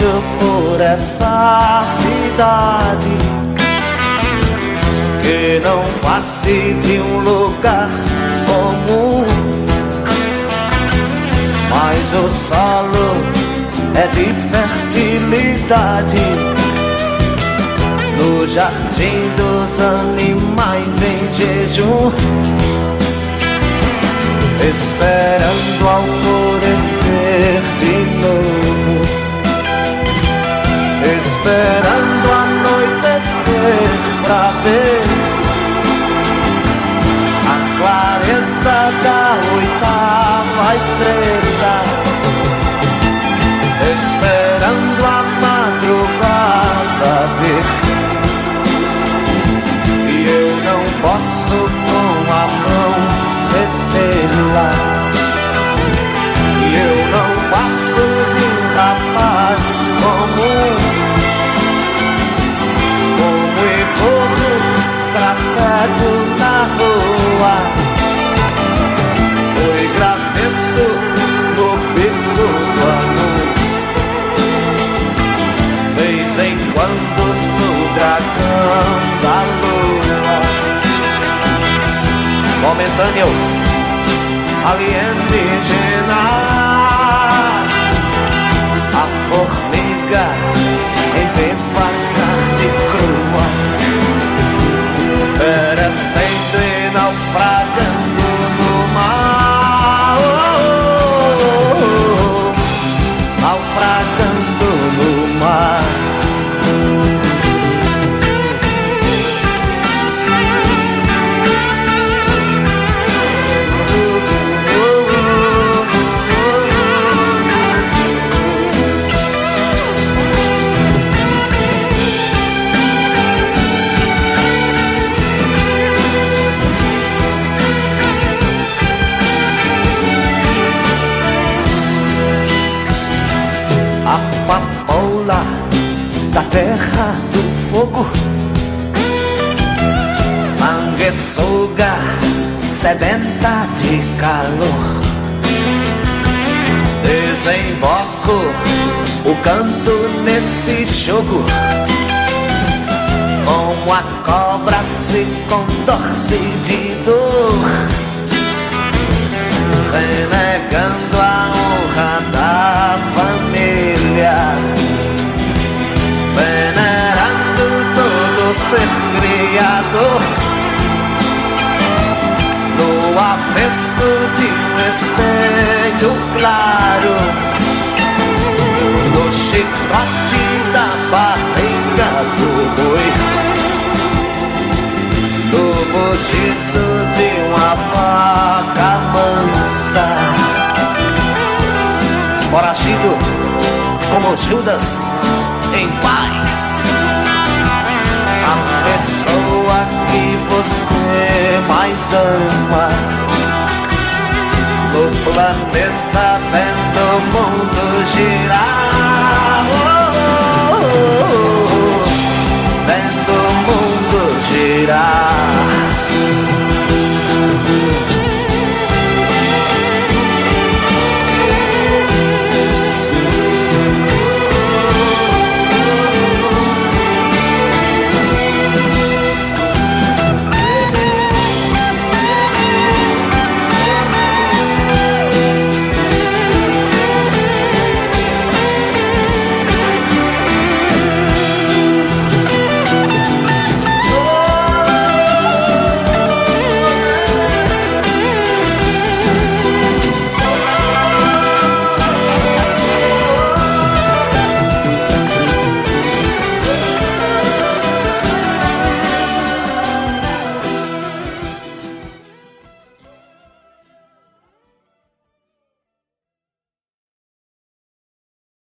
marcho por essa cidade, que não passe de um lugar comum. Mas o solo é de fertilidade, no jardim dos animais em jejum, esperando alvorecer de novo, esperando anoitecer pra ver a clareza da oitava estrela, esperando a madrugada vir. E eu não posso com a mão retê-la, e eu não passo de um rapaz comum, como e corro, trafego na rua, foi graveto no bico do anul. Vez em quando sou dragão da lua, momentâneo alienígena, a formiga em viva carne crua, perecendo e naufragando no mar, naufragando no mar. A papoula da terra do fogo, sanguessuga, sedenta de calor, desemboco o canto nesse jogo, como a cobra se contorce de dor, renegando a honra da família, venerando todo ser criador, no avesso de um espelho claro, no chicote da barriga do boi, no mugido de uma vaca mansa, foragido como Judas em paz. A pessoa que você mais ama no planeta, vendo o mundo girar,